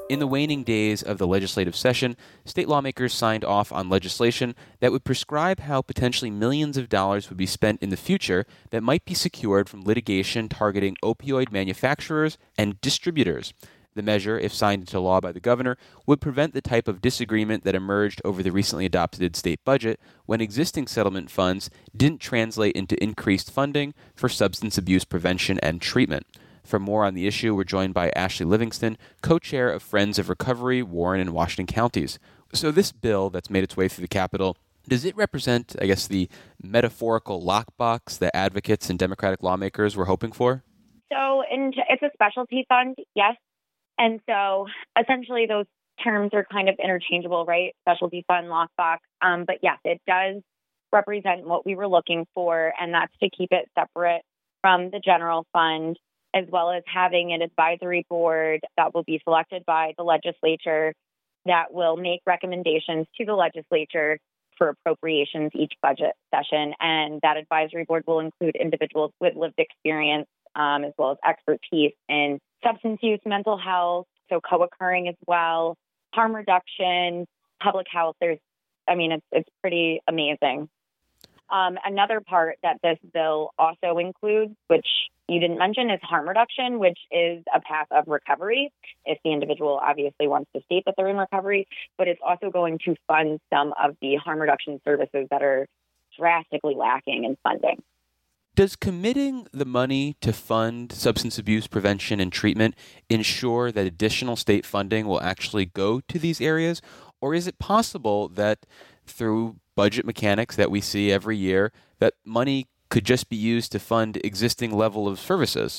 In the waning days of the legislative session, state lawmakers signed off on legislation that would prescribe how potentially millions of dollars would be spent in the future that might be secured from litigation targeting opioid manufacturers and distributors. The measure, if signed into law by the governor, would prevent the type of disagreement that emerged over the recently adopted state budget when existing settlement funds didn't translate into increased funding for substance abuse prevention and treatment. For more on the issue, we're joined by Ashley Livingston, co-chair of Friends of Recovery, Warren and Washington counties. So this bill that's made its way through the Capitol, does it represent, I guess, the metaphorical lockbox that advocates and Democratic lawmakers were hoping for? So it's a specialty fund, yes. And so essentially those terms are kind of interchangeable, right? Specialty fund, lockbox. But yes, it does represent what we were looking for, and that's to keep it separate from the general fund, as well as having an advisory board that will be selected by the legislature that will make recommendations to the legislature for appropriations each budget session. And that advisory board will include individuals with lived experience, as well as expertise in substance use, mental health, so co-occurring as well, harm reduction, public health. It's pretty amazing. Another part that this bill also includes, which you didn't mention, is harm reduction, which is a path of recovery if the individual obviously wants to state that they're in recovery, but it's also going to fund some of the harm reduction services that are drastically lacking in funding. Does committing the money to fund substance abuse prevention and treatment ensure that additional state funding will actually go to these areas? Or is it possible that through budget mechanics that we see every year, that money could just be used to fund existing level of services?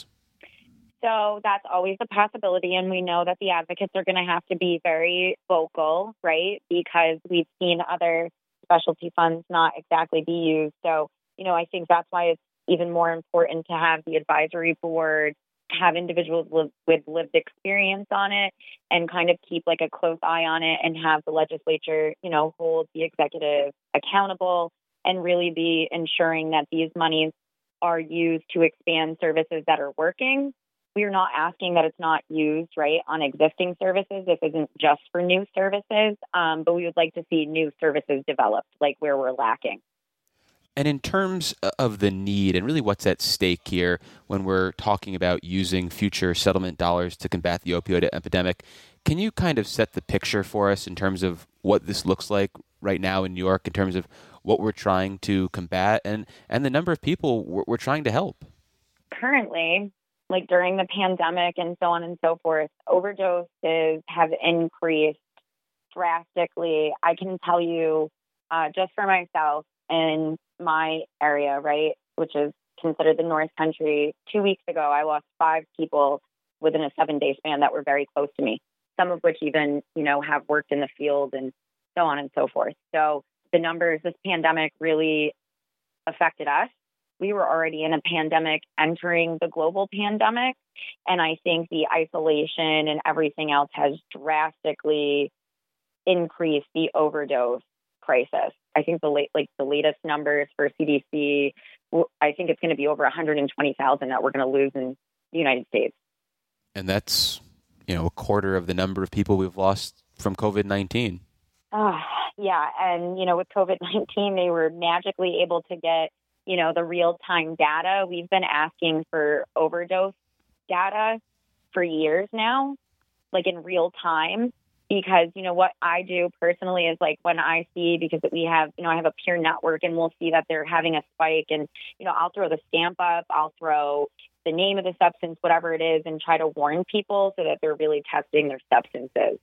So that's always a possibility. And we know that the advocates are going to have to be very vocal, right? Because we've seen other specialty funds not exactly be used. So, I think that's why it's even more important to have the advisory board, have individuals with lived experience on it, and kind of keep like a close eye on it, and have the legislature, hold the executive accountable and really be ensuring that these monies are used to expand services that are working. We're not asking that it's not used, right, on existing services. This isn't just for new services, but we would like to see new services developed, like where we're lacking. And in terms of the need and really what's at stake here when we're talking about using future settlement dollars to combat the opioid epidemic, can you kind of set the picture for us in terms of what this looks like right now in New York, in terms of what we're trying to combat and the number of people we're trying to help? Currently, like during the pandemic and so on and so forth, overdoses have increased drastically. I can tell you just for myself, in my area, right, which is considered the North Country, 2 weeks ago, I lost 5 people within a 7-day span that were very close to me, some of which even, have worked in the field and so on and so forth. So the numbers, this pandemic really affected us. We were already in a pandemic entering the global pandemic. And I think the isolation and everything else has drastically increased the overdose crisis. I think the latest numbers for CDC, I think it's going to be over 120,000 that we're going to lose in the United States. And that's, a quarter of the number of people we've lost from COVID-19. Yeah. And, with COVID-19, they were magically able to get, the real-time data. We've been asking for overdose data for years now, like in real time. Because, what I do personally is like when I see, because we have, I have a peer network and we'll see that they're having a spike and, I'll throw the stamp up, I'll throw the name of the substance, whatever it is, and try to warn people so that they're really testing their substances.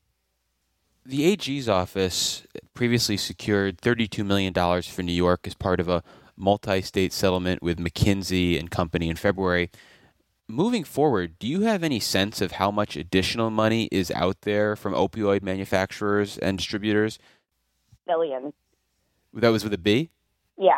The AG's office previously secured $32 million for New York as part of a multi-state settlement with McKinsey and Company in February. Moving forward, do you have any sense of how much additional money is out there from opioid manufacturers and distributors? Billions. That was with a B? Yeah.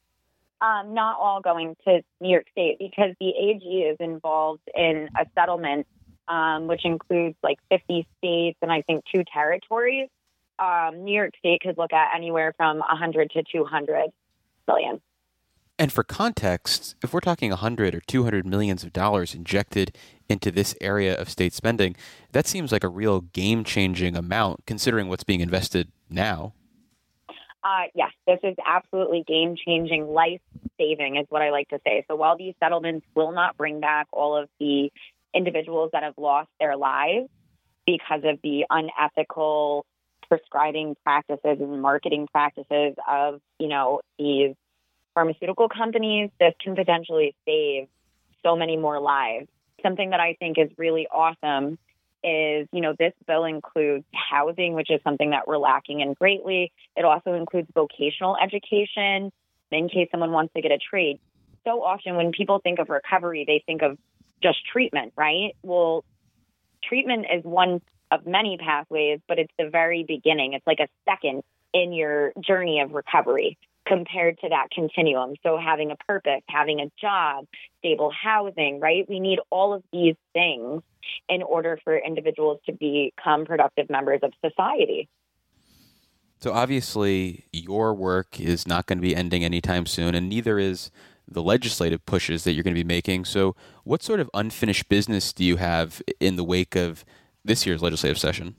Not all going to New York State because the AG is involved in a settlement, which includes like 50 states and I think 2 territories. New York State could look at anywhere from 100 to 200 billion. And for context, if we're talking 100 or 200 millions of dollars injected into this area of state spending, that seems like a real game-changing amount considering what's being invested now. Yes, this is absolutely game-changing, life-saving is what I like to say. So while these settlements will not bring back all of the individuals that have lost their lives because of the unethical prescribing practices and marketing practices of, these pharmaceutical companies, this can potentially save so many more lives. Something that I think is really awesome is, this bill includes housing, which is something that we're lacking in greatly. It also includes vocational education in case someone wants to get a trade. So often when people think of recovery, they think of just treatment, right? Well, treatment is one of many pathways, but it's the very beginning. It's like a second in your journey of recovery compared to that continuum. So having a purpose, having a job, stable housing, right? We need all of these things in order for individuals to become productive members of society. So obviously, your work is not going to be ending anytime soon, and neither is the legislative pushes that you're going to be making. So what sort of unfinished business do you have in the wake of this year's legislative session?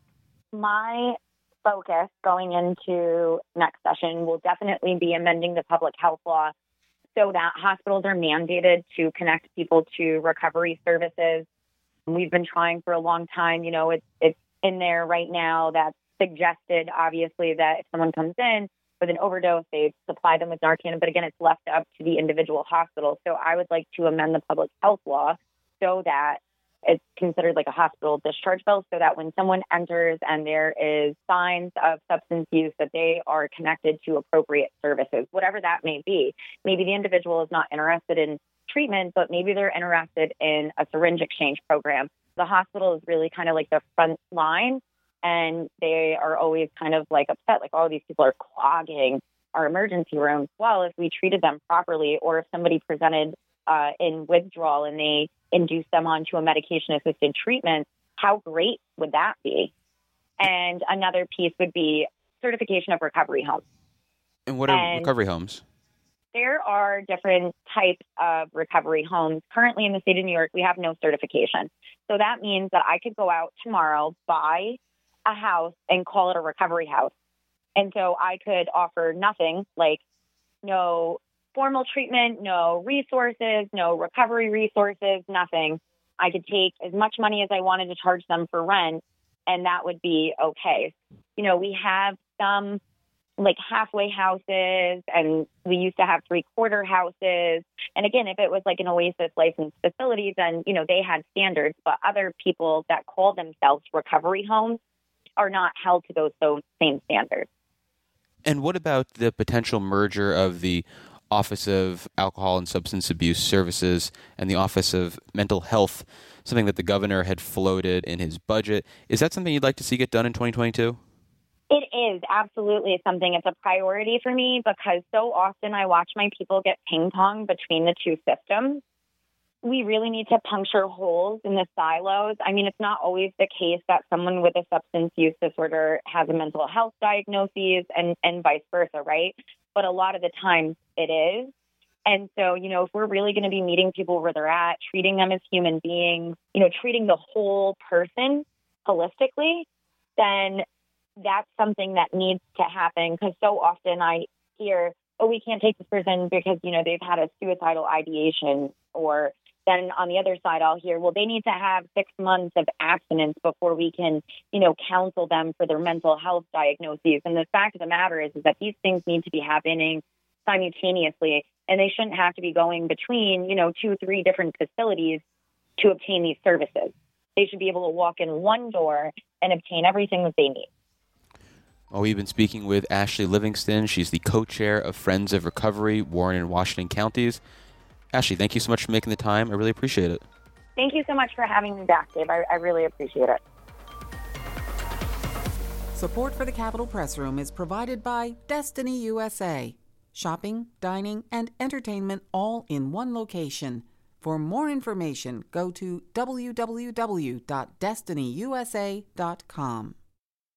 My focus going into next session will definitely be amending the public health law so that hospitals are mandated to connect people to recovery services. We've been trying for a long time. It's in there right now that's suggested, obviously, that if someone comes in with an overdose, they supply them with Narcan. But again, it's left up to the individual hospital. So I would like to amend the public health law so that it's considered like a hospital discharge bill, so that when someone enters and there is signs of substance use, that they are connected to appropriate services, whatever that may be. Maybe the individual is not interested in treatment, but maybe they're interested in a syringe exchange program. The hospital is really kind of like the front line, and they are always kind of like upset, like, oh, these people are clogging our emergency rooms. Well, if we treated them properly, or if somebody presented in withdrawal and they induce them onto a medication-assisted treatment, how great would that be? And another piece would be certification of recovery homes. And what are recovery homes? There are different types of recovery homes. Currently in the state of New York, we have no certification. So that means that I could go out tomorrow, buy a house, and call it a recovery house. And so I could offer nothing, like no formal treatment, no resources, no recovery resources, nothing. I could take as much money as I wanted to charge them for rent, and that would be okay. We have some like halfway houses, and we used to have 3/4 houses. And again, if it was like an OASIS licensed facility, then, they had standards, but other people that call themselves recovery homes are not held to those same standards. And what about the potential merger of the Office of Alcohol and Substance Abuse Services and the Office of Mental Health, something that the governor had floated in his budget? Is that something you'd like to see get done in 2022? It is absolutely something. It's a priority for me because so often I watch my people get ping-pong between the two systems. We really need to puncture holes in the silos. I mean, it's not always the case that someone with a substance use disorder has a mental health diagnosis and vice versa, right? But a lot of the time it is. And so, if we're really going to be meeting people where they're at, treating them as human beings, treating the whole person holistically, then that's something that needs to happen. Because so often I hear, oh, we can't take this person because, they've had a suicidal ideation. Or then on the other side, I'll hear, well, they need to have 6 months of abstinence before we can, counsel them for their mental health diagnoses. And the fact of the matter is that these things need to be happening simultaneously, and they shouldn't have to be going between, 2-3 different facilities to obtain these services. They should be able to walk in one door and obtain everything that they need. Well, we've been speaking with Ashley Livingston. She's the co-chair of Friends of Recovery, Warren and Washington counties. Ashley, thank you so much for making the time. I really appreciate it. Thank you so much for having me back, Dave. I really appreciate it. Support for the Capitol Press Room is provided by Destiny USA. Shopping, dining, and entertainment all in one location. For more information, go to www.destinyusa.com.